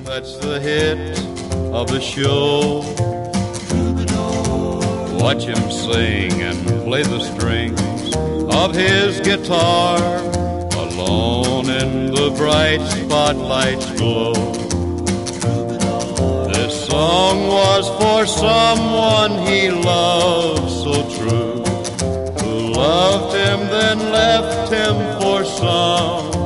That's the hit of the show. Watch him sing and play the strings of his guitar, alone in the bright spotlight's glow. This song was for someone he loved so true, who loved him then left him for some